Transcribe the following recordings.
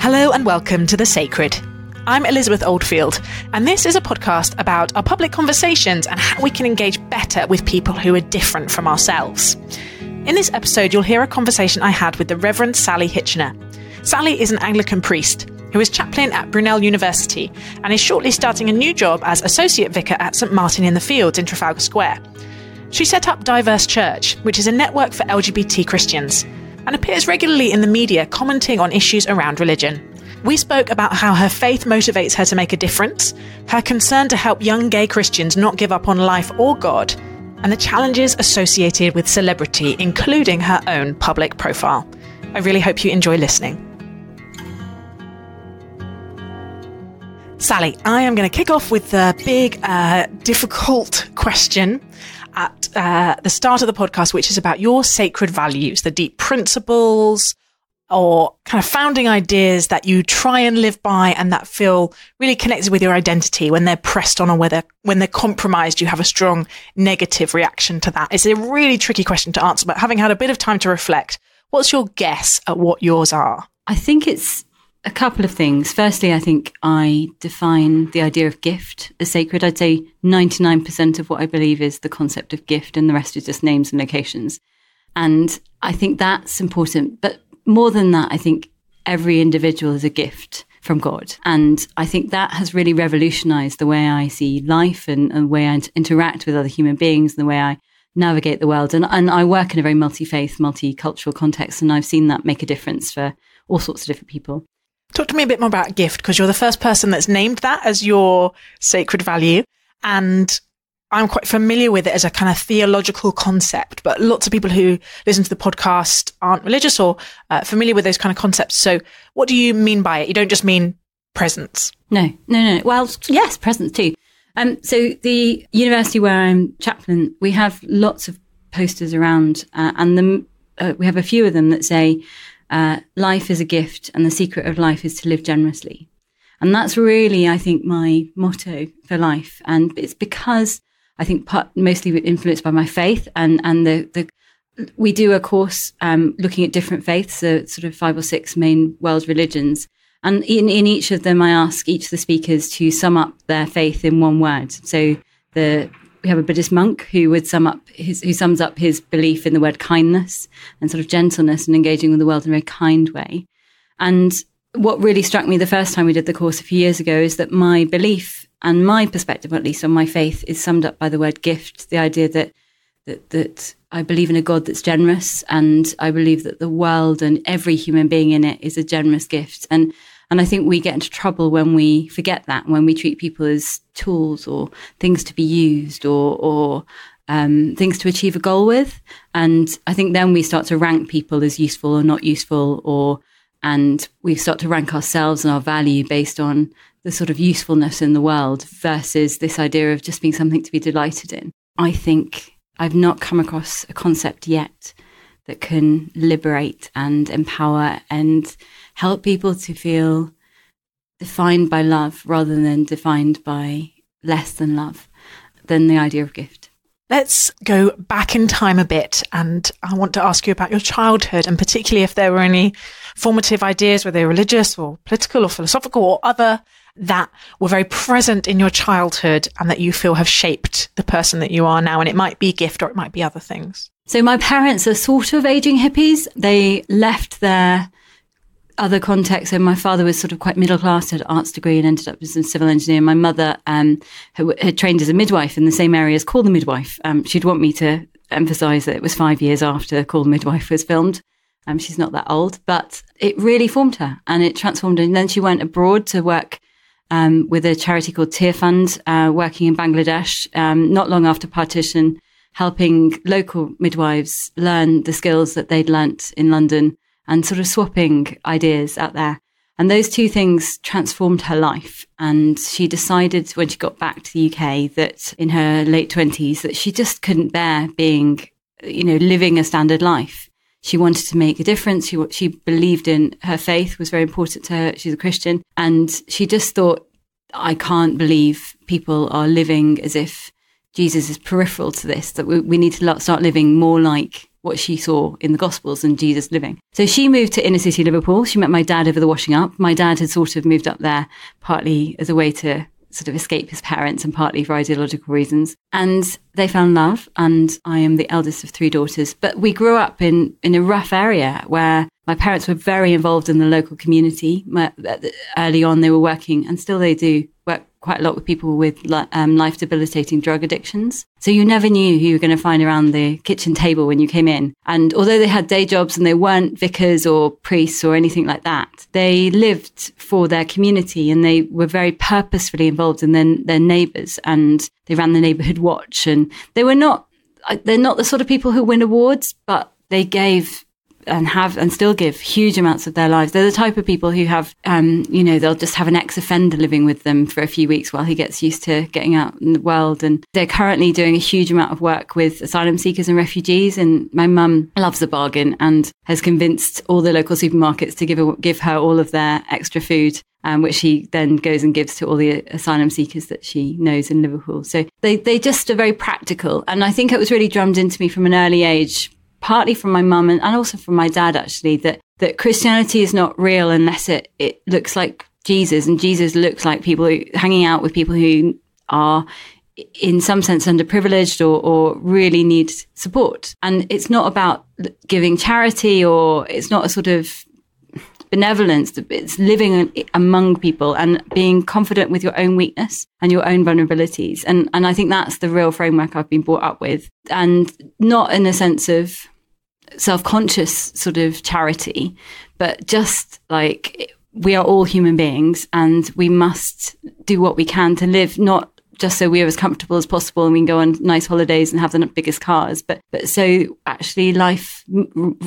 Hello and welcome to The Sacred. I'm Elizabeth Oldfield, and this is a podcast about our public conversations and how we can engage better with people who are different from ourselves. In this episode, you'll hear a conversation I had with the Reverend Sally Hitchener. Sally is an Anglican priest who is chaplain at Brunel University and is shortly starting a new job as Associate Vicar at St Martin in the Fields in Trafalgar Square. She set up Diverse Church, which is a network for LGBT Christians, and appears regularly in the media commenting on issues around religion. We spoke about how her faith motivates her to make a difference, her concern to help young gay Christians not give up on life or God, and the challenges associated with celebrity, including her own public profile. I really hope you enjoy listening. Sally, I am going to kick off with the big, difficult question at the start of the podcast, which is about your sacred values, the deep principles or kind of founding ideas that you try and live by and that feel really connected with your identity. When they're pressed on or when they're compromised, you have a strong negative reaction to that. It's a really tricky question to answer, but having had a bit of time to reflect, what's your guess at what yours are? I think it's a couple of things. Firstly, I think I define the idea of gift as sacred. I'd say 99% of what I believe is the concept of gift, and the rest is just names and locations. And I think that's important. But more than that, I think every individual is a gift from God. And I think that has really revolutionized the way I see life and the way I interact with other human beings and the way I navigate the world. And I work in a very multi-faith, multicultural context, and I've seen that make a difference for all sorts of different people. Talk to me a bit more about gift, because you're the first person that's named that as your sacred value. And I'm quite familiar with it as a kind of theological concept, but lots of people who listen to the podcast aren't religious or familiar with those kind of concepts. So what do you mean by it? You don't just mean presence? No. Well, yes, presence too. So the university where I'm chaplain, we have lots of posters around and we have a few of them that say, life is a gift and the secret of life is to live generously. And that's really, I think, my motto for life. And it's because I think mostly influenced by my faith and we do a course looking at different faiths, so sort of 5 or 6 main world religions. And in each of them, I ask each of the speakers to sum up their faith in one word. So we have a Buddhist monk who sums up his belief in the word kindness and sort of gentleness and engaging with the world in a very kind way. And what really struck me the first time we did the course a few years ago is that my belief and my perspective, at least on my faith, is summed up by the word gift, the idea that I believe in a God that's generous, and I believe that the world and every human being in it is a generous gift. And I think we get into trouble when we forget that, when we treat people as tools or things to be used or things to achieve a goal with. And I think then we start to rank people as useful or not useful, and we start to rank ourselves and our value based on the sort of usefulness in the world versus this idea of just being something to be delighted in. I think I've not come across a concept yet that can liberate and empower and help people to feel defined by love rather than defined by less than love, than the idea of gift. Let's go back in time a bit, and I want to ask you about your childhood, and particularly if there were any formative ideas, whether they're religious or political or philosophical or other, that were very present in your childhood and that you feel have shaped the person that you are now. And it might be gift or it might be other things. So my parents are sort of aging hippies. They left their other context. So my father was sort of quite middle class, had an arts degree and ended up as a civil engineer. My mother had trained as a midwife in the same area as Call the Midwife. She'd want me to emphasise that it was 5 years after Call the Midwife was filmed. She's not that old, but it really formed her and it transformed her. And then she went abroad to work with a charity called Tear Fund, working in Bangladesh, not long after partition, helping local midwives learn the skills that they'd learnt in London and sort of swapping ideas out there. And those two things transformed her life. And she decided when she got back to the UK that in her late 20s that she just couldn't bear being, living a standard life. She wanted to make a difference. She believed in her faith was very important to her. She's a Christian. And she just thought, I can't believe people are living as if Jesus is peripheral to this, that we need to start living more like what she saw in the Gospels and Jesus living. So she moved to inner city Liverpool. She met my dad over the washing up. My dad had sort of moved up there partly as a way to sort of escape his parents and partly for ideological reasons. And they found love. And I am the eldest of 3 daughters. But we grew up in a rough area where my parents were very involved in the local community. Early on, they were working, and still they do, work quite a lot with people with life-debilitating drug addictions. So you never knew who you were going to find around the kitchen table when you came in. And although they had day jobs and they weren't vicars or priests or anything like that, they lived for their community and they were very purposefully involved in their neighbours, and they ran the neighbourhood watch. And they're not the sort of people who win awards, but they gave and still give huge amounts of their lives. They're the type of people who have, they'll just have an ex-offender living with them for a few weeks while he gets used to getting out in the world. And they're currently doing a huge amount of work with asylum seekers and refugees. And my mum loves a bargain and has convinced all the local supermarkets to give her all of their extra food, which she then goes and gives to all the asylum seekers that she knows in Liverpool. So they just are very practical. And I think it was really drummed into me from an early age, partly from my mum and also from my dad, actually, that Christianity is not real unless it looks like Jesus, and Jesus looks like hanging out with people who are in some sense underprivileged or really need support. And it's not about giving charity, or it's not a sort of benevolence. It's living among people and being confident with your own weakness and your own vulnerabilities. And I think that's the real framework I've been brought up with, and not in a sense of self-conscious sort of charity, but just like we are all human beings and we must do what we can to live, not just so we are as comfortable as possible and we can go on nice holidays and have the biggest cars, but so actually life, the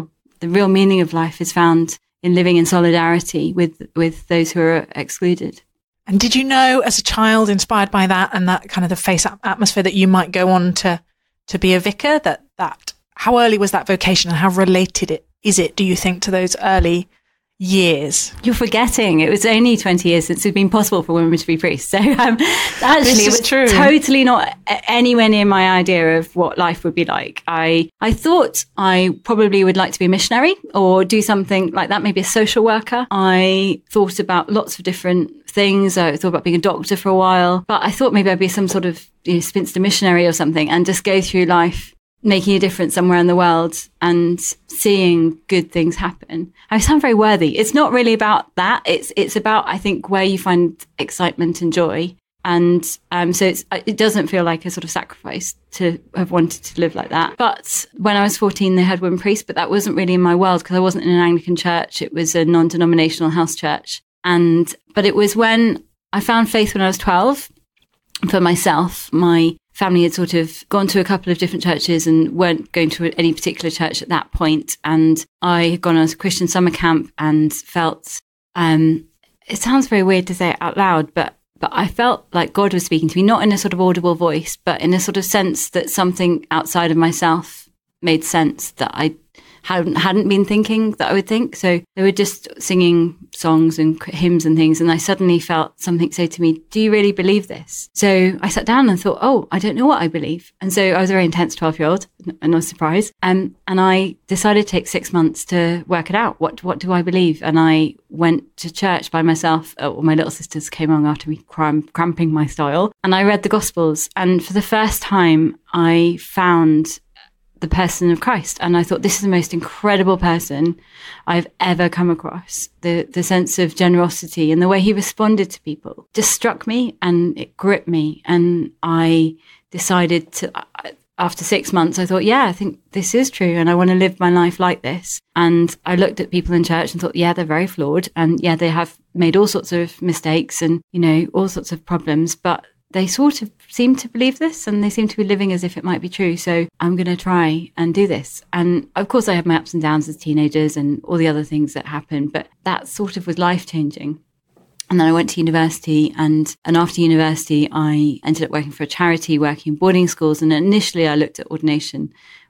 real meaning of life is found in living in solidarity with those who are excluded. And did you know as a child, inspired by that and that kind of the faith atmosphere, that you might go on to be a vicar? That how early was that vocation and how related is it, do you think, to those early years? You're forgetting it was only 20 years since it had been possible for women to be priests. So actually it was true. Totally not anywhere near my idea of what life would be like. I thought I probably would like to be a missionary or do something like that, maybe a social worker. I thought about lots of different things. I thought about being a doctor for a while, but I thought maybe I'd be some sort of spinster missionary or something and just go through life making a difference somewhere in the world and seeing good things happen. I sound very worthy. It's not really about that. It's about, I think, where you find excitement and joy. And so it doesn't feel like a sort of sacrifice to have wanted to live like that. But when I was 14, they had women priests, but that wasn't really in my world because I wasn't in an Anglican church. It was a non-denominational house church. But it was when I found faith when I was 12 for myself. My family had sort of gone to a couple of different churches and weren't going to any particular church at that point. And I had gone on a Christian summer camp and felt, it sounds very weird to say it out loud, but I felt like God was speaking to me, not in a sort of audible voice, but in a sort of sense that something outside of myself made sense that I hadn't been thinking that I would think. So they were just singing songs and hymns and things. And I suddenly felt something say to me, do you really believe this? So I sat down and thought, oh, I don't know what I believe. And so I was a very intense 12-year-old, no surprise. And I decided to take 6 months to work it out. What do I believe? And I went to church by myself. My little sisters came along after me, cramping my style. And I read the Gospels. And for the first time, I found the person of Christ. And I thought, this is the most incredible person I've ever come across. The sense of generosity and the way he responded to people just struck me and it gripped me. And I decided to, after 6 months, I thought, yeah, I think this is true. And I want to live my life like this. And I looked at people in church and thought, yeah, they're very flawed. And yeah, they have made all sorts of mistakes and, all sorts of problems, but they sort of seem to believe this and they seem to be living as if it might be true. So I'm going to try and do this. And of course I had my ups and downs as teenagers and all the other things that happened, but that sort of was life-changing. And then I went to university and after university, I ended up working for a charity, working in boarding schools. And initially I looked at ordination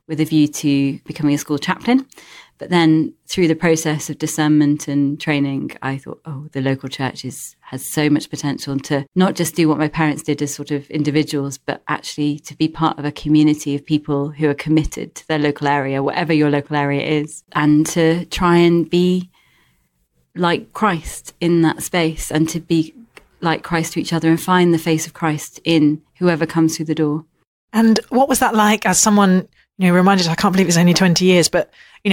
with a view to becoming a school chaplain. But then through the process of discernment and training, I thought, oh, the local church has so much potential to not just do what my parents did as sort of individuals, but actually to be part of a community of people who are committed to their local area, whatever your local area is, and to try and be like Christ in that space and to be like Christ to each other and find the face of Christ in whoever comes through the door. And what was that like as someone, reminded, I can't believe it's only 20 years, but,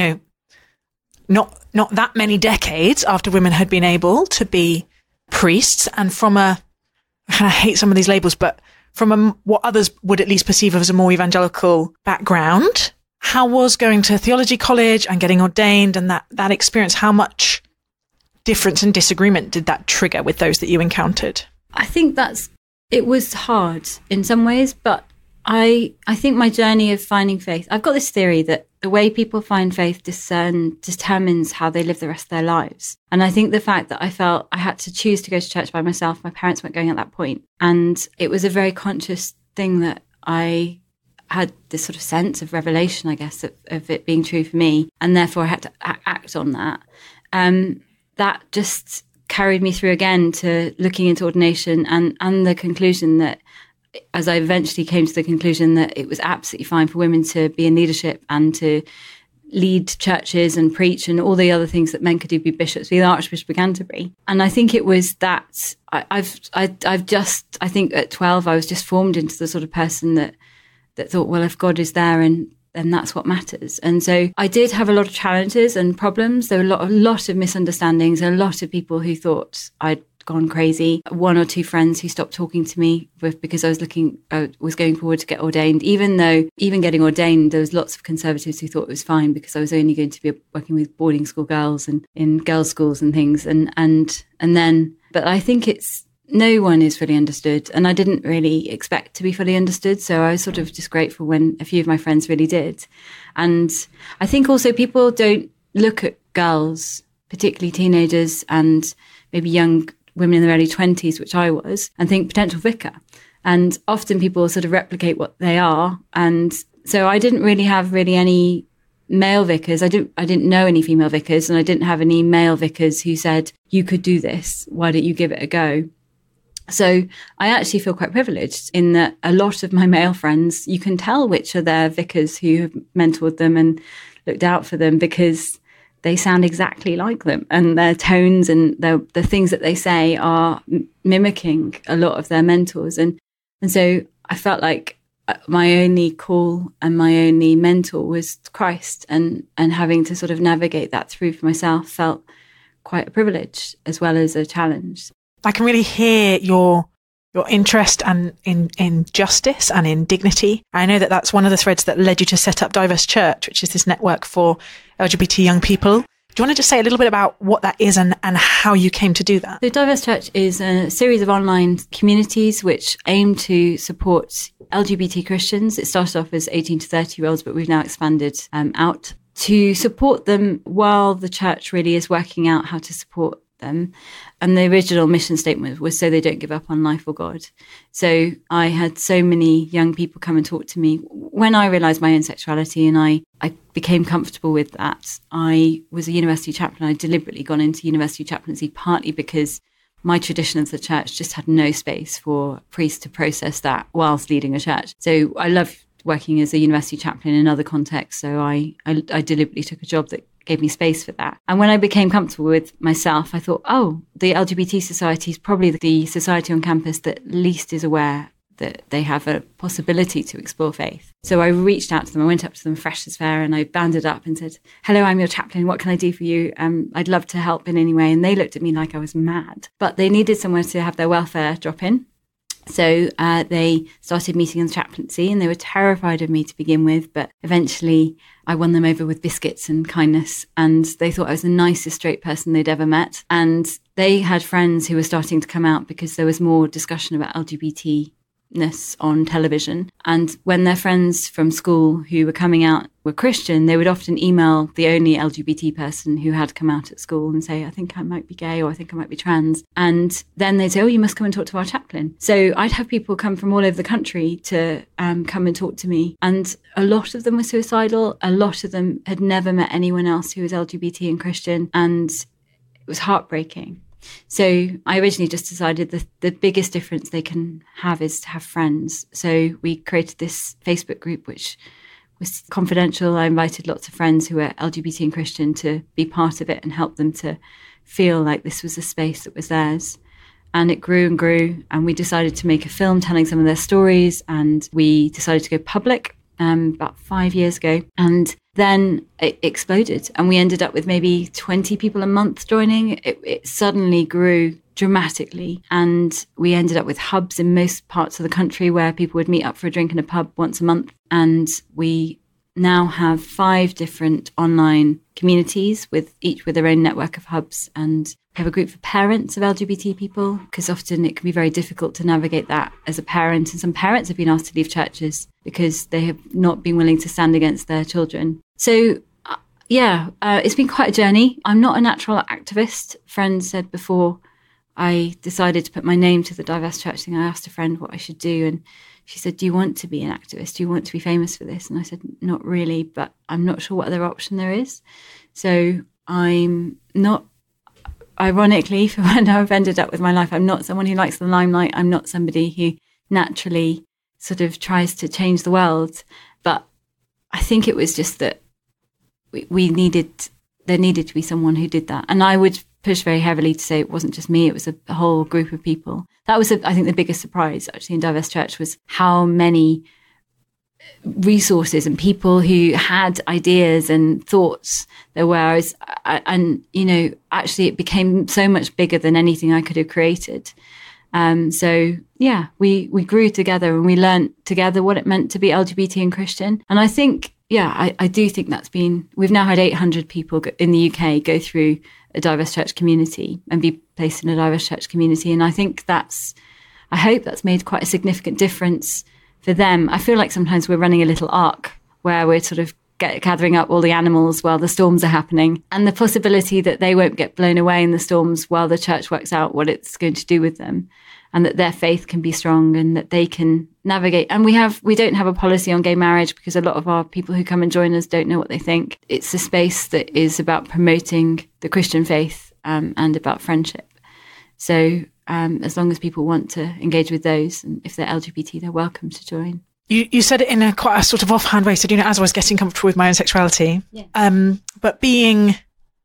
not that many decades after women had been able to be priests, and from I hate some of these labels, but from what others would at least perceive as a more evangelical background, how was going to theology college and getting ordained and that experience, how much difference and disagreement did that trigger with those that you encountered? I think it was hard in some ways, but I think my journey of finding faith, I've got this theory that the way people find faith determines how they live the rest of their lives. And I think the fact that I felt I had to choose to go to church by myself, my parents weren't going at that point. And it was a very conscious thing that I had this sort of sense of revelation, I guess, of it being true for me. And therefore I had to act on that. That just carried me through again to looking into ordination and the conclusion that, as I eventually came to the conclusion that it was absolutely fine for women to be in leadership and to lead churches and preach and all the other things that men could do, be bishops, be the Archbishop of Canterbury. And I think it was that I think at 12, I was just formed into the sort of person that thought, well, if God is there and that's what matters. And so I did have a lot of challenges and problems. There were a lot of misunderstandings, a lot of people who thought I'd gone crazy. One or two friends who stopped talking to me because I was going forward to get ordained, even though even getting ordained, there was lots of conservatives who thought it was fine because I was only going to be working with boarding school girls and in girls' schools and things. And then, but I think no one is fully understood, and I didn't really expect to be fully understood. So I was sort of just grateful when a few of my friends really did. And I think also people don't look at girls, particularly teenagers and maybe young women in their early 20s, which I was, and think potential vicar. And often people sort of replicate what they are. And so I didn't really have any male vicars. I didn't know any female vicars, and I didn't have any male vicars who said, you could do this, why don't you give it a go? So I actually feel quite privileged in that a lot of my male friends, you can tell which are their vicars who have mentored them and looked out for them because they sound exactly like them, and their tones and the things that they say are mimicking a lot of their mentors. And so I felt like my only call and my only mentor was Christ, and having to sort of navigate that through for myself felt quite a privilege as well as a challenge. I can really hear your interest and in justice and in dignity. I know that that's one of the threads that led you to set up Diverse Church, which is this network for LGBT young people. Do you want to just say a little bit about what that is and how you came to do that? So Diverse Church is a series of online communities which aim to support LGBT Christians. It started off as 18 to 30-year-olds, but we've now expanded out to support them while the church really is working out how to support them. And the original mission statement was so they don't give up on life or God. So I had so many young people come and talk to me when I realised my own sexuality, and I became comfortable with that. I was a university chaplain. I'd deliberately gone into university chaplaincy partly because my tradition of the church just had no space for priests to process that whilst leading a church. So I love working as a university chaplain in other contexts. So I deliberately took a job that gave me space for that. And when I became comfortable with myself, I thought, oh, the LGBT society is probably the society on campus that least is aware that they have a possibility to explore faith. So I reached out to them. I went up to them fresh as fair and I banded up and said, hello, I'm your chaplain. What can I do for you? I'd love to help in any way. And they looked at me like I was mad. But they needed somewhere to have their welfare drop in. So they started meeting in the chaplaincy, and they were terrified of me to begin with, but eventually I won them over with biscuits and kindness, and they thought I was the nicest straight person they'd ever met. And they had friends who were starting to come out because there was more discussion about LGBT on television. And when their friends from school who were coming out were Christian, they would often email the only LGBT person who had come out at school and say, I think I might be gay, or I think I might be trans. And then they'd say, oh, you must come and talk to our chaplain. So I'd have people come from all over the country to come and talk to me. And a lot of them were suicidal. A lot of them had never met anyone else who was LGBT and Christian. And it was heartbreaking. So I originally just decided the biggest difference they can have is to have friends. So we created this Facebook group, which was confidential. I invited lots of friends who were LGBT and Christian to be part of it and help them to feel like this was a space that was theirs. And it grew and grew. And we decided to make a film telling some of their stories. And we decided to go public about 5 years ago. And then it exploded. And we ended up with maybe 20 people a month joining. It suddenly grew dramatically. And we ended up with hubs in most parts of the country where people would meet up for a drink in a pub once a month. And we now have 5 different online communities, each with their own network of hubs. And we have a group for parents of LGBT people, because often it can be very difficult to navigate that as a parent. And some parents have been asked to leave churches because they have not been willing to stand against their children. So, it's been quite a journey. I'm not a natural activist. Friends said before I decided to put my name to the Divest Church thing, I asked a friend what I should do. And she said, do you want to be an activist? Do you want to be famous for this? And I said, not really, but I'm not sure what other option there is. So I'm not, ironically, for when I've ended up with my life, I'm not someone who likes the limelight. I'm not somebody who naturally sort of tries to change the world. But I think it was just that there needed to be someone who did that. And I would push very heavily to say it wasn't just me, it was a whole group of people. That was, I think, the biggest surprise actually in Divest Church was how many resources and people who had ideas and thoughts there were. And, actually it became so much bigger than anything I could have created. We grew together and we learned together what it meant to be LGBT and Christian. And I think, I do think we've now had 800 people in the UK go through a Divest Church community and be placed in a Divest Church community. And I think I hope that's made quite a significant difference for them. I feel like sometimes we're running a little ark where we're sort of gathering up all the animals while the storms are happening, and the possibility that they won't get blown away in the storms while the church works out what it's going to do with them, and that their faith can be strong and that they can navigate. And we don't have a policy on gay marriage because a lot of our people who come and join us don't know what they think. It's a space that is about promoting the Christian faith and about friendship. So as long as people want to engage with those, and if they're LGBT, they're welcome to join. You said it in quite a sort of offhand way. So, as I was getting comfortable with my own sexuality, but being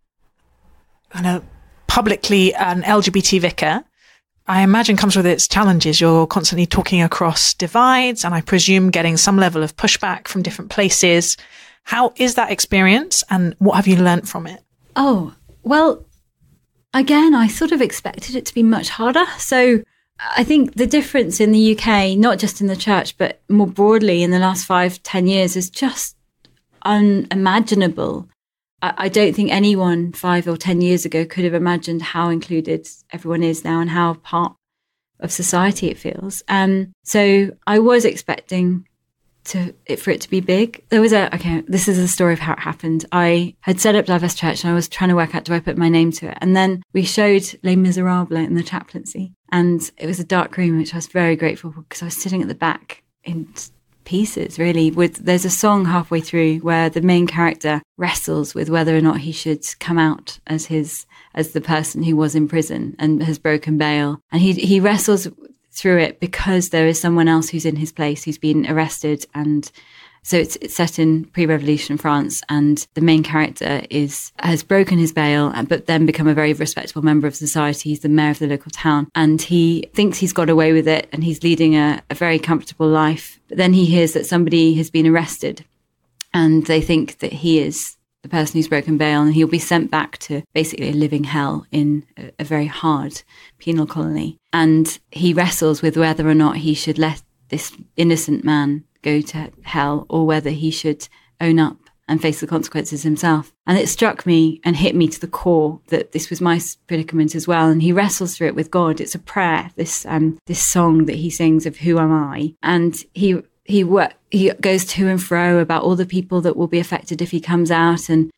kind of publicly an LGBT vicar, I imagine comes with its challenges. You're constantly talking across divides, and I presume getting some level of pushback from different places. How is that experience, and what have you learnt from it? Oh, well, again, I sort of expected it to be much harder. So I think the difference in the UK, not just in the church, but more broadly in the last 5-10 years, is just unimaginable. I don't think anyone 5 or 10 years ago could have imagined how included everyone is now and how part of society it feels. So I was expecting for it to be big. This is the story of how it happened. I had set up Divest Church and I was trying to work out, do I put my name to it? And then we showed Les Miserables in the chaplaincy. And it was a dark room, which I was very grateful for because I was sitting at the back in pieces, really. There's a song halfway through where the main character wrestles with whether or not he should come out as the person who was in prison and has broken bail. And he wrestles through it because there is someone else who's in his place who's been arrested. And so it's set in pre-revolution France, and the main character has broken his bail but then become a very respectable member of society. He's the mayor of the local town and he thinks he's got away with it and he's leading a very comfortable life. But then he hears that somebody has been arrested and they think that he is the person who's broken bail, and he'll be sent back to basically a living hell in a very hard penal colony. And he wrestles with whether or not he should let this innocent man go to hell or whether he should own up and face the consequences himself. And it struck me and hit me to the core that this was my predicament as well. And he wrestles through it with God. It's a prayer, this song that he sings of Who Am I? And he goes to and fro about all the people that will be affected if he comes out and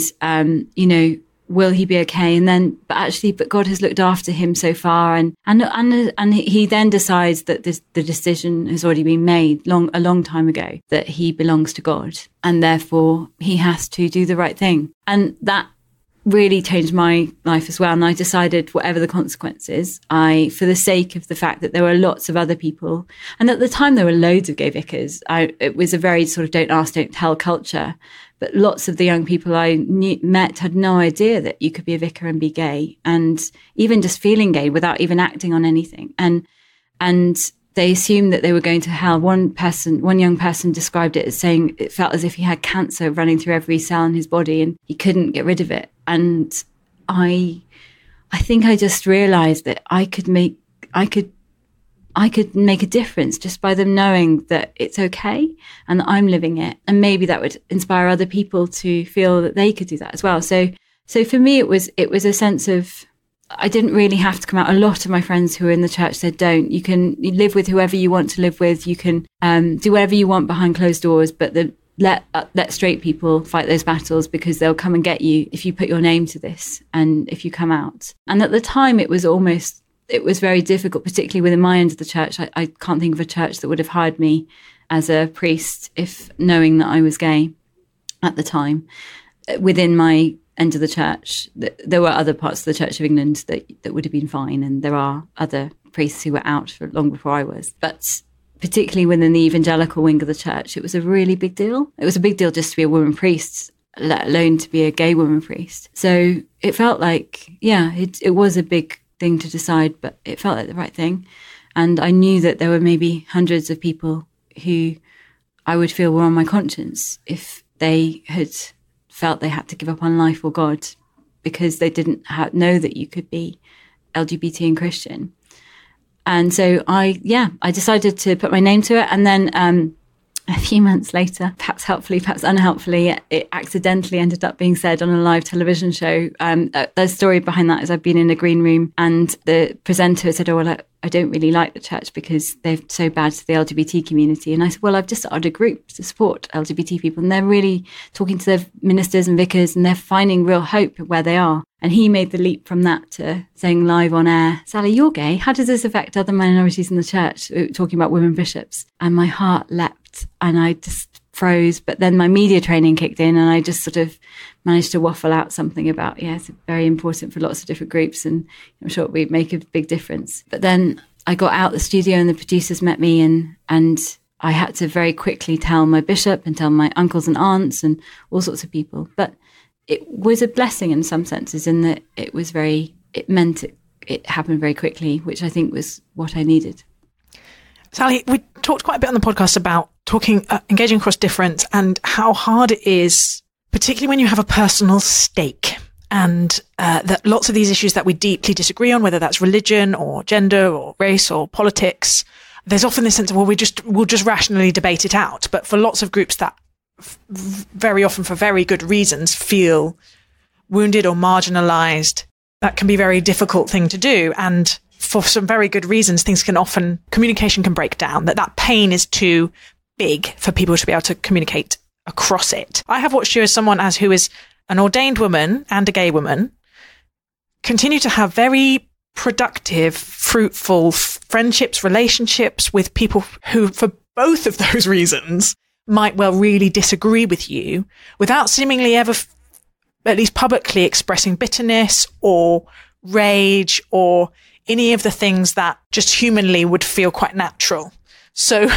will he be okay? And then, but God has looked after him so far, and he then decides that the decision has already been made a long time ago that he belongs to God, and therefore he has to do the right thing. And that really changed my life as well. And I decided, whatever the consequences, for the sake of the fact that there were lots of other people, and at the time there were loads of gay vicars. It was a very sort of don't ask, don't tell culture. But lots of the young people I met had no idea that you could be a vicar and be gay, and even just feeling gay without even acting on anything. And they assumed that they were going to hell. One young person described it as saying it felt as if he had cancer running through every cell in his body and he couldn't get rid of it. And I think I just realized that I could make a difference just by them knowing that it's okay and that I'm living it. And maybe that would inspire other people to feel that they could do that as well. So for me, it was a sense of, I didn't really have to come out. A lot of my friends who were in the church said, don't. You live with whoever you want to live with. You can do whatever you want behind closed doors, but let straight people fight those battles, because they'll come and get you if you put your name to this and if you come out. And at the time, it was very difficult, particularly within my end of the church. I can't think of a church that would have hired me as a priest if knowing that I was gay at the time. Within my end of the church, there were other parts of the Church of England that would have been fine, and there are other priests who were out for long before I was. But particularly within the evangelical wing of the church, it was a really big deal. It was a big deal just to be a woman priest, let alone to be a gay woman priest. So it felt like, it was a big thing to decide, but it felt like the right thing. And I knew that there were maybe hundreds of people who I would feel were on my conscience if they had felt they had to give up on life or God because they didn't know that you could be LGBT and Christian. And so I decided to put my name to it. And then a few months later, perhaps helpfully, perhaps unhelpfully, it accidentally ended up being said on a live television show. The story behind that is I've been in a green room and the presenter said, I don't really like the church because they're so bad to the LGBT community. And I said, well, I've just started a group to support LGBT people. And they're really talking to their ministers and vicars and they're finding real hope where they are. And he made the leap from that to saying live on air, Sally, you're gay. How does this affect other minorities in the church? Talking about women bishops. And my heart leapt and I just froze. But then my media training kicked in and I just sort of managed to waffle out something about, it's very important for lots of different groups and I'm sure it would make a big difference. But then I got out the studio and the producers met me and I had to very quickly tell my bishop and tell my uncles and aunts and all sorts of people. But it was a blessing in some senses in that it meant it happened very quickly, which I think was what I needed. Sally, we talked quite a bit on the podcast about engaging across difference and how hard it is, particularly when you have a personal stake, and that lots of these issues that we deeply disagree on, whether that's religion or gender or race or politics, there's often this sense of, we'll just rationally debate it out. But for lots of groups that very often for very good reasons feel wounded or marginalized, that can be a very difficult thing to do. And for some very good reasons, communication can break down, that pain is too big for people to be able to communicate across it. I have watched you as someone who is an ordained woman and a gay woman continue to have very productive, fruitful friendships, relationships with people who, for both of those reasons, might well really disagree with you without seemingly ever, at least publicly, expressing bitterness or rage or any of the things that just humanly would feel quite natural. So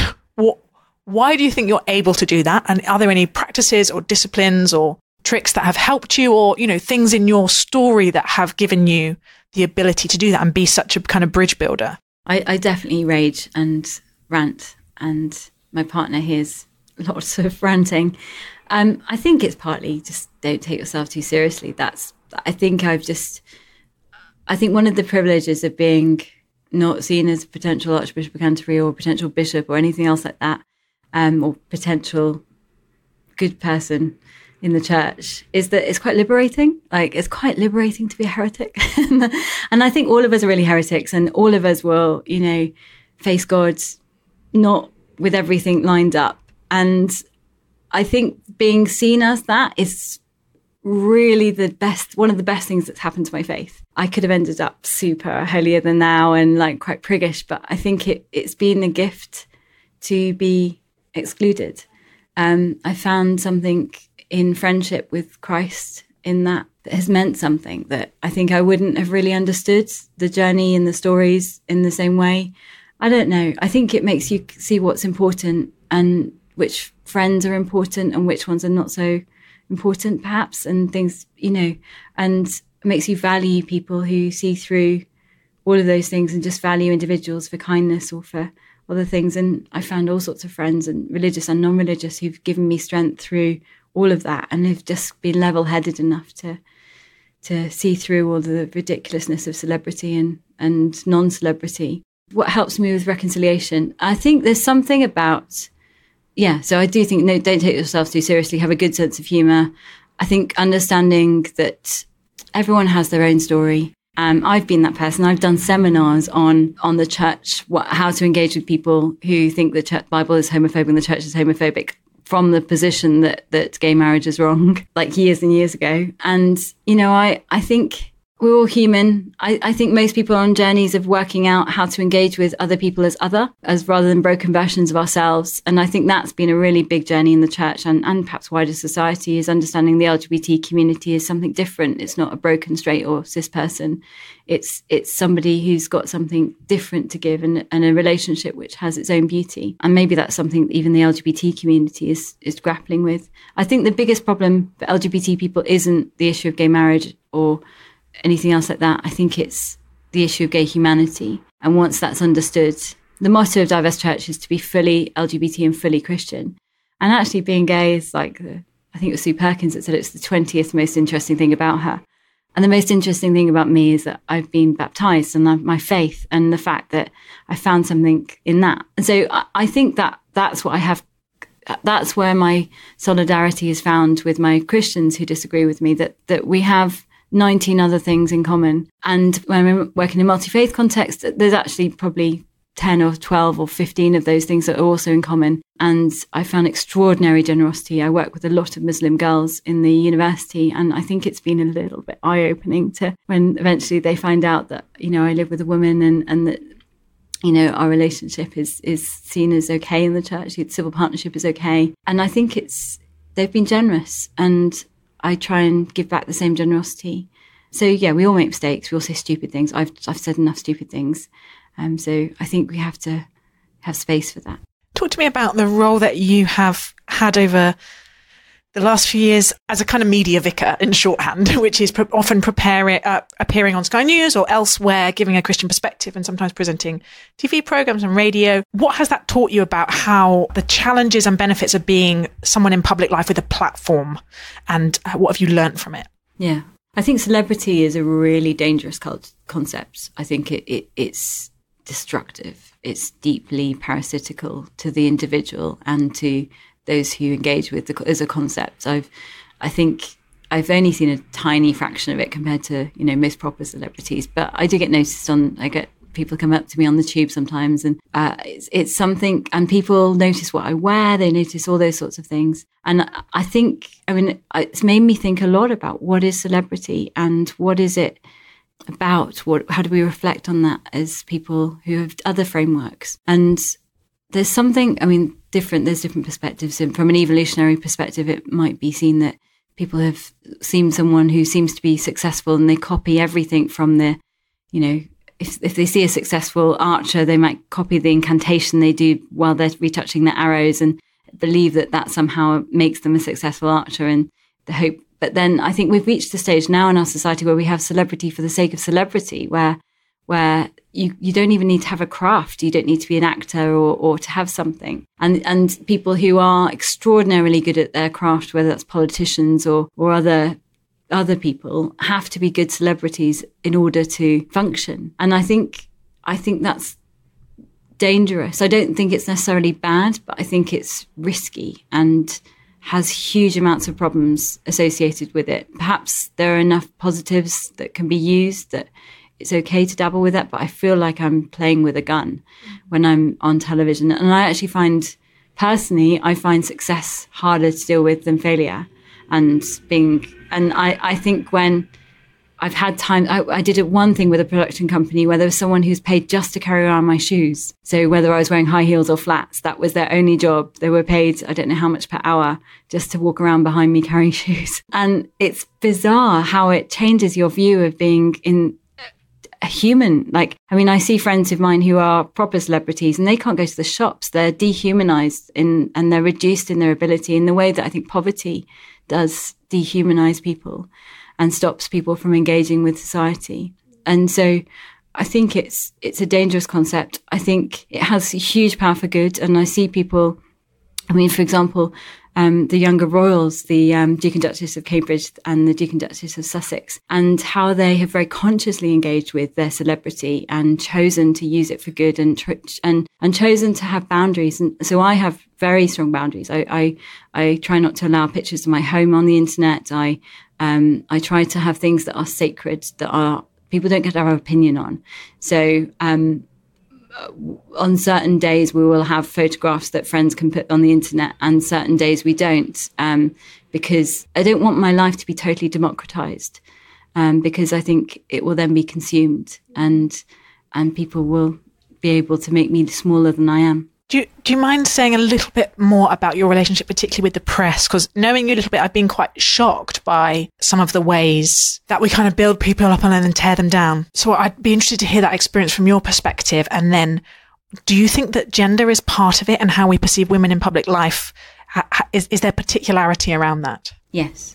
why do you think you're able to do that? And are there any practices or disciplines or tricks that have helped you, or, things in your story that have given you the ability to do that and be such a kind of bridge builder? I definitely rage and rant, and my partner hears lots of ranting. I think it's partly just don't take yourself too seriously. I think one of the privileges of being not seen as a potential Archbishop of Canterbury or potential bishop or anything else like that, or potential good person, in the church is that it's quite liberating. Like, it's quite liberating to be a heretic. And I think all of us are really heretics, and all of us will, face God not with everything lined up. And I think being seen as that is really one of the best things that's happened to my faith. I could have ended up super holier than thou and like quite priggish, but I think it's been a gift to be excluded. I found something in friendship with Christ in that has meant something that I think I wouldn't have really understood the journey and the stories in the same way. I don't know. I think it makes you see what's important and which friends are important and which ones are not so important, perhaps, and things, and it makes you value people who see through all of those things and just value individuals for kindness or for other things. And I found all sorts of friends, and religious and non-religious, who've given me strength through all of that and have just been level-headed enough to see through all the ridiculousness of celebrity and non-celebrity. What helps me with reconciliation, I think there's something about, so I do think, no, don't take yourself too seriously, have a good sense of humour. I think understanding that everyone has their own story. I've been that person. I've done seminars on the church, how to engage with people who think the Bible is homophobic and the church is homophobic from the position that gay marriage is wrong, like years and years ago. And, I think we're all human. I think most people are on journeys of working out how to engage with other people as rather than broken versions of ourselves. And I think that's been a really big journey in the church and perhaps wider society, is understanding the LGBT community is something different. It's not a broken straight or cis person. It's somebody who's got something different to give and a relationship which has its own beauty. And maybe that's something that even the LGBT community is grappling with. I think the biggest problem for LGBT people isn't the issue of gay marriage or anything else like that. I think it's the issue of gay humanity. And once that's understood, the motto of Diverse Church is to be fully LGBT and fully Christian. And actually being gay is like, I think it was Sue Perkins that said it's the 20th most interesting thing about her. And the most interesting thing about me is that I've been baptized and my faith and the fact that I found something in that. And so I think that's what I have. That's where my solidarity is found with my Christians who disagree with me, that we have 19 other things in common. And when I'm working in a multi-faith context, there's actually probably 10 or 12 or 15 of those things that are also in common. And I found extraordinary generosity. I work with a lot of Muslim girls in the university, and I think it's been a little bit eye-opening to when eventually they find out that, I live with a woman and that, our relationship is seen as okay in the church. The civil partnership is okay. And I think they've been generous, and I try and give back the same generosity. So we all make mistakes. We all say stupid things. I've said enough stupid things. So I think we have to have space for that. Talk to me about the role that you have had over the last few years as a kind of media vicar in shorthand, which is often appearing on Sky News or elsewhere, giving a Christian perspective and sometimes presenting TV programs and radio. What has that taught you about how the challenges and benefits of being someone in public life with a platform, and what have you learnt from it? Yeah, I think celebrity is a really dangerous concept. I think it's destructive. It's deeply parasitical to the individual and to those who engage with as a concept. I think I've only seen a tiny fraction of it compared to, most proper celebrities, but I do get noticed I get people come up to me on the tube sometimes, and it's something, and people notice what I wear, they notice all those sorts of things. And I think, it's made me think a lot about what is celebrity and what is it about? How do we reflect on that as people who have other frameworks? And there's something, different. There's different perspectives. And from an evolutionary perspective, it might be seen that people have seen someone who seems to be successful and they copy everything from if they see a successful archer, they might copy the incantation they do while they're retouching their arrows and believe that somehow makes them a successful archer, and the hope. But then I think we've reached the stage now in our society where we have celebrity for the sake of celebrity, where you don't even need to have a craft. You don't need to be an actor or to have something. And people who are extraordinarily good at their craft, whether that's politicians or other people, have to be good celebrities in order to function. And I think that's dangerous. I don't think it's necessarily bad, but I think it's risky. And has huge amounts of problems associated with it. Perhaps there are enough positives that can be used that it's okay to dabble with that, but I feel like I'm playing with a gun when I'm on television. And I actually find success harder to deal with than failure. And I think when I've had time, I did one thing with a production company where there was someone who's paid just to carry around my shoes. So whether I was wearing high heels or flats, that was their only job. They were paid, I don't know how much per hour, just to walk around behind me carrying shoes. And it's bizarre how it changes your view of being a human. Like, I mean, I see friends of mine who are proper celebrities and they can't go to the shops. They're dehumanized and they're reduced in their ability in the way that I think poverty does dehumanize people and stops people from engaging with society. And so I think it's a dangerous concept. I think it has a huge power for good. And I see people, I mean, for example, the younger royals, the Duke and Duchess of Cambridge and the Duke and Duchess of Sussex, and how they have very consciously engaged with their celebrity and chosen to use it for good and chosen to have boundaries. And so I have very strong boundaries. I try not to allow pictures of my home on the internet. I try to have things that are sacred, that are people don't get to have an opinion on. So on certain days we will have photographs that friends can put on the internet, and certain days we don't, because I don't want my life to be totally democratized, because I think it will then be consumed and people will be able to make me smaller than I am. Do you mind saying a little bit more about your relationship, particularly with the press? Because knowing you a little bit, I've been quite shocked by some of the ways that we kind of build people up and then tear them down. So I'd be interested to hear that experience from your perspective. And then do you think that gender is part of it and how we perceive women in public life? Is there particularity around that? Yes.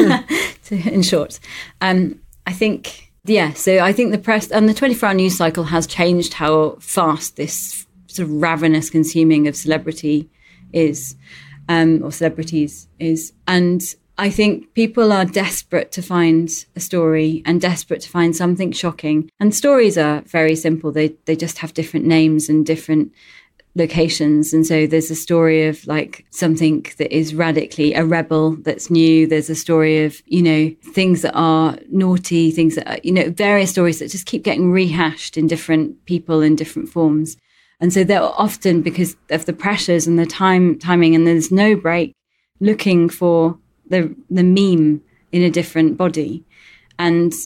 So in short, I think, so I think the press and the 24-hour news cycle has changed how fast this sort of ravenous consuming of celebrity is, or celebrities is. And I think people are desperate to find a story and desperate to find something shocking. And stories are very simple. They just have different names and different locations. And so there's a story of like something that is radically a rebel that's new. There's a story of, things that are naughty, things that are, various stories that just keep getting rehashed in different people in different forms. And so they're often, because of the pressures and the timing, and there's no break, looking for the meme in a different body. And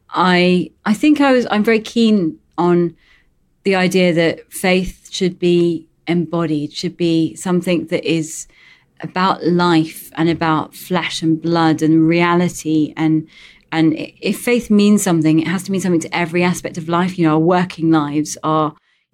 I think I'm very keen on the idea that faith should be embodied, should be something that is about life and about flesh and blood and reality. And if faith means something, it has to mean something to every aspect of life. Our working lives, our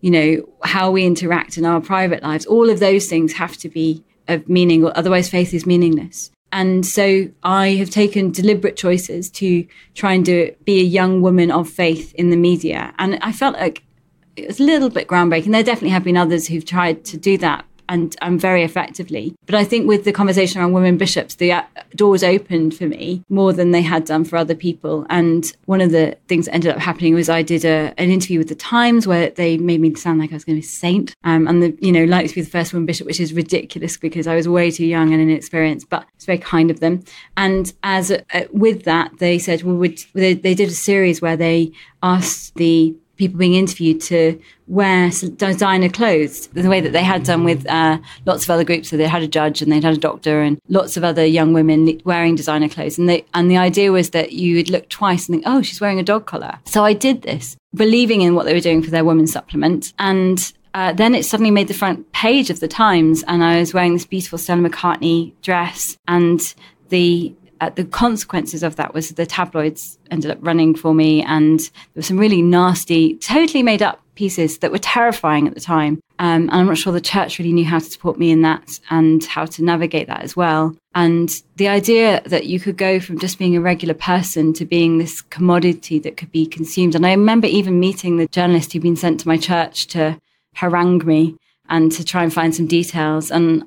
how we interact in our private lives, all of those things have to be of meaning, or otherwise faith is meaningless. And so I have taken deliberate choices to try and be a young woman of faith in the media. And I felt like it was a little bit groundbreaking. There definitely have been others who've tried to do that, and very effectively. But I think with the conversation around women bishops, the doors opened for me more than they had done for other people. And one of the things that ended up happening was I did an interview with the Times where they made me sound like I was going to be a saint, and like to be the first woman bishop, which is ridiculous because I was way too young and inexperienced, but it's very kind of them. And with that, they said, they did a series where they asked the people being interviewed to wear designer clothes the way that they had done with lots of other groups. So they had a judge and they'd had a doctor and lots of other young women wearing designer clothes. And the idea was that you would look twice and think, oh, she's wearing a dog collar. So I did this, believing in what they were doing for their women's supplement. And then it suddenly made the front page of the Times, and I was wearing this beautiful Stella McCartney dress, and the consequences of that was the tabloids ended up running for me, and there were some really nasty, totally made up pieces that were terrifying at the time. And I'm not sure the church really knew how to support me in that and how to navigate that as well. And the idea that you could go from just being a regular person to being this commodity that could be consumed. And I remember even meeting the journalist who'd been sent to my church to harangue me and to try and find some details. And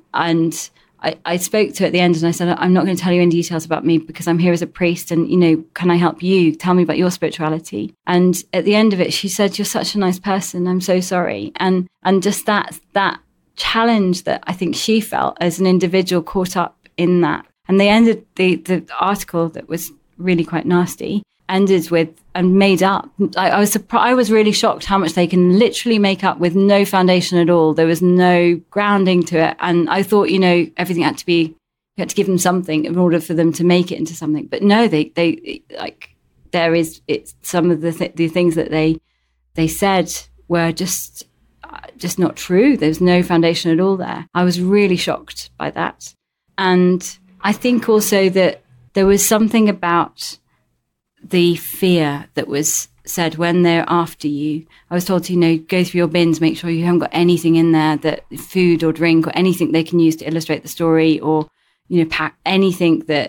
I spoke to her at the end and I said, I'm not going to tell you any details about me because I'm here as a priest and, can I help you? Tell me about your spirituality. And at the end of it, she said, you're such a nice person. I'm so sorry. And just that challenge that I think she felt as an individual caught up in that. And they ended the article that was really quite nasty, ended with and made up. I was surprised. I was really shocked how much they can literally make up with no foundation at all. There was no grounding to it. And I thought, everything had to be, you had to give them something in order for them to make it into something. But no, they like, it's some of the things that they said were just not true. There's no foundation at all there. I was really shocked by that. And I think also that there was something about the fear that was said when they're after you. I was told to, go through your bins, make sure you haven't got anything in there, that food or drink or anything they can use to illustrate the story, or, pack anything that,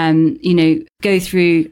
go through,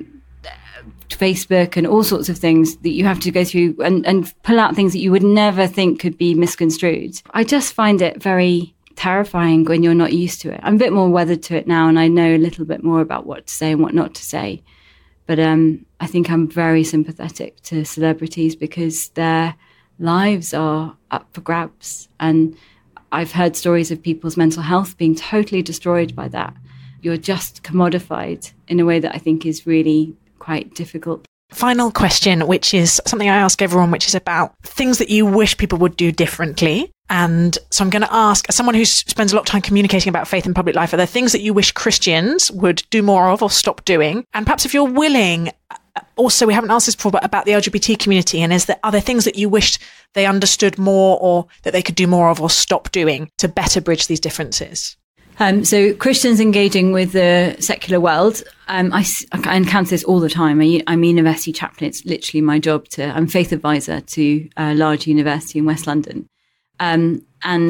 Facebook and all sorts of things that you have to go through and pull out things that you would never think could be misconstrued. I just find it very terrifying when you're not used to it. I'm a bit more weathered to it now, and I know a little bit more about what to say and what not to say. But I think I'm very sympathetic to celebrities because their lives are up for grabs. And I've heard stories of people's mental health being totally destroyed by that. You're just commodified in a way that I think is really quite difficult. Final question, which is something I ask everyone, which is about things that you wish people would do differently. And so I'm going to ask, as someone who spends a lot of time communicating about faith in public life, are there things that you wish Christians would do more of or stop doing? And perhaps if you're willing, also, we haven't asked this before, but about the LGBT community, and are there things that you wished they understood more or that they could do more of or stop doing to better bridge these differences? So Christians engaging with the secular world, I encounter this all the time. I'm a university chaplain. It's literally my job I'm faith advisor to a large university in West London. And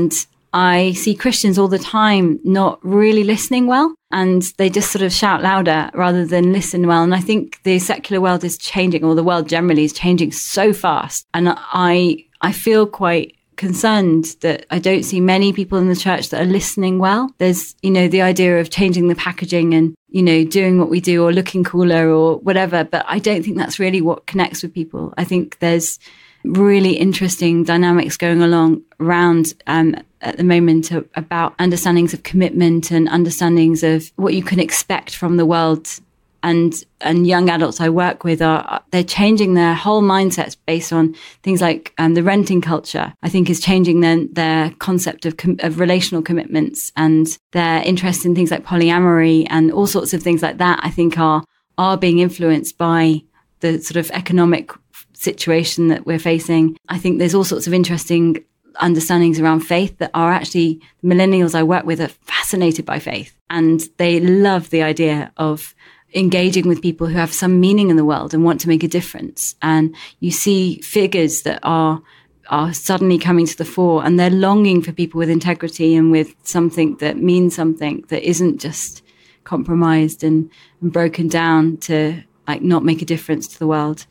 I see Christians all the time not really listening well, and they just sort of shout louder rather than listen well. And I think the secular world is changing, or the world generally is changing so fast. And I feel quite concerned that I don't see many people in the church that are listening well. There's, the idea of changing the packaging and, doing what we do or looking cooler or whatever. But I don't think that's really what connects with people. I think there's really interesting dynamics going around at the moment about understandings of commitment and understandings of what you can expect from the world. And young adults I work with they're changing their whole mindsets based on things like the renting culture. I think is changing their concept of relational commitments, and their interest in things like polyamory and all sorts of things like that. I think are being influenced by the sort of economic situation that we're facing. I think there's all sorts of interesting understandings around faith that are actually the millennials I work with are fascinated by faith, and they love the idea of engaging with people who have some meaning in the world and want to make a difference. And you see figures that are suddenly coming to the fore, and they're longing for people with integrity and with something that means something, that isn't just compromised and broken down to not make a difference to the world.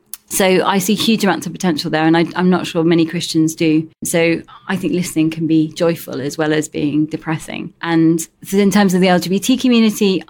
So I see huge amounts of potential there, and I'm not sure many Christians do. So I think listening can be joyful as well as being depressing. And so in terms of the LGBT community,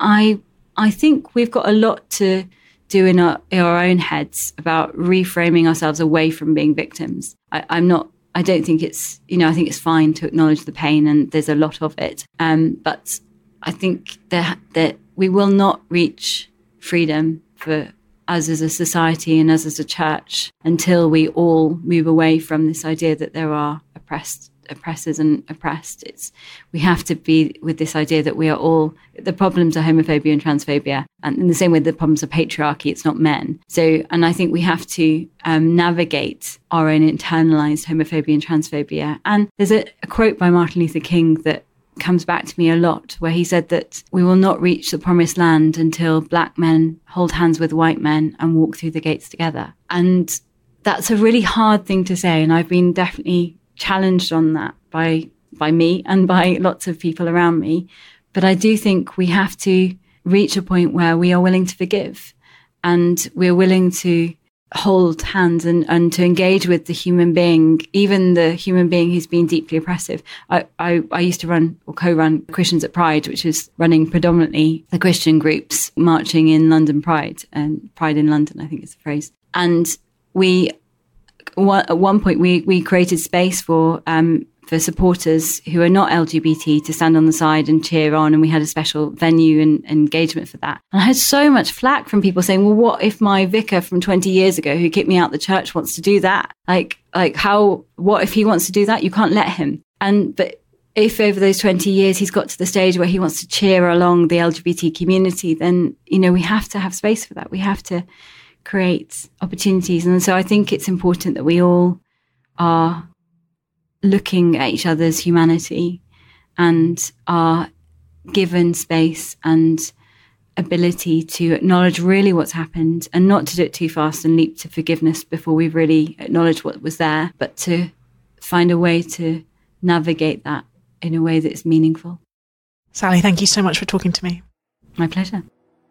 I think we've got a lot to do in our own heads about reframing ourselves away from being victims. I don't think it's, I think it's fine to acknowledge the pain, and there's a lot of it. But I think that we will not reach freedom for us as a society and us as a church until we all move away from this idea that there are oppressors and oppressed. We have to be with this idea that we are all, the problems are homophobia and transphobia, and in the same way the problems are patriarchy, it's not men. So, and I think we have to navigate our own internalized homophobia and transphobia. And there's a quote by Martin Luther King that comes back to me a lot, where he said that we will not reach the promised land until black men hold hands with white men and walk through the gates together. And that's a really hard thing to say, and I've been definitely challenged on that by me and by lots of people around me. But I do think we have to reach a point where we are willing to forgive, and we're willing to hold hands and to engage with the human being, even the human being who's been deeply oppressive. I used to run or co-run Christians at Pride, which is running predominantly the Christian groups marching in London Pride, and Pride in London, I think is the phrase. And at one point we created space for for supporters who are not LGBT to stand on the side and cheer on. And we had a special venue and engagement for that. And I had so much flack from people saying, well, what if my vicar from 20 years ago who kicked me out the church wants to do that? What if he wants to do that? You can't let him. But if over those 20 years he's got to the stage where he wants to cheer along the LGBT community, then, we have to have space for that. We have to create opportunities. And so I think it's important that we all are looking at each other's humanity and are given space and ability to acknowledge really what's happened, and not to do it too fast and leap to forgiveness before we've really acknowledged what was there, but to find a way to navigate that in a way that's meaningful. Sally, thank you so much for talking to me. My pleasure.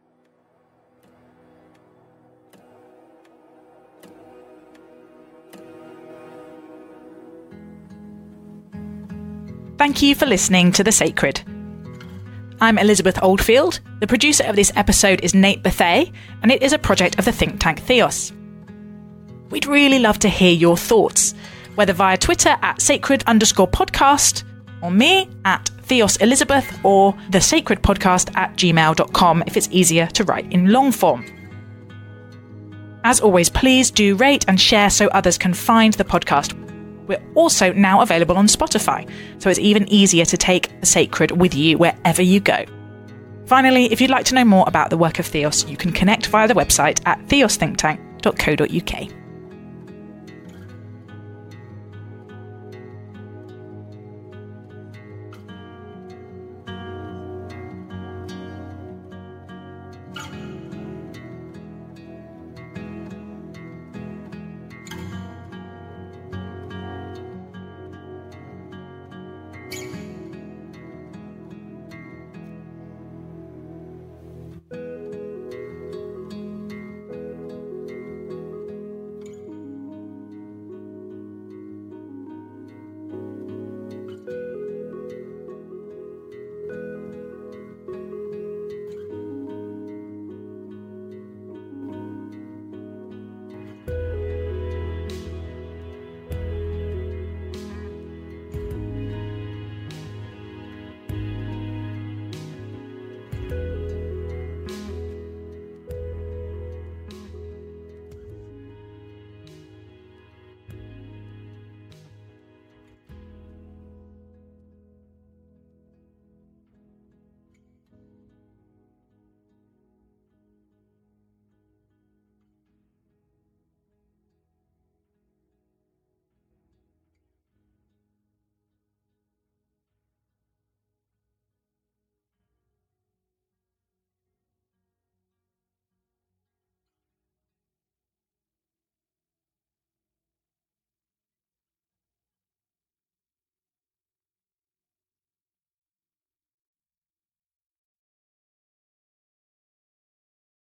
Thank you for listening to The Sacred. I'm Elizabeth Oldfield. The producer of this episode is Nate Bethay, and it is a project of the think tank Theos. We'd really love to hear your thoughts, whether via Twitter @sacred_podcast, or me @TheosElizabeth, or thesacredpodcast@gmail.com if it's easier to write in long form. As always, please do rate and share so others can find the podcast. We're also now available on Spotify, so it's even easier to take The Sacred with you wherever you go. Finally, if you'd like to know more about the work of Theos, you can connect via the website at theosthinktank.co.uk.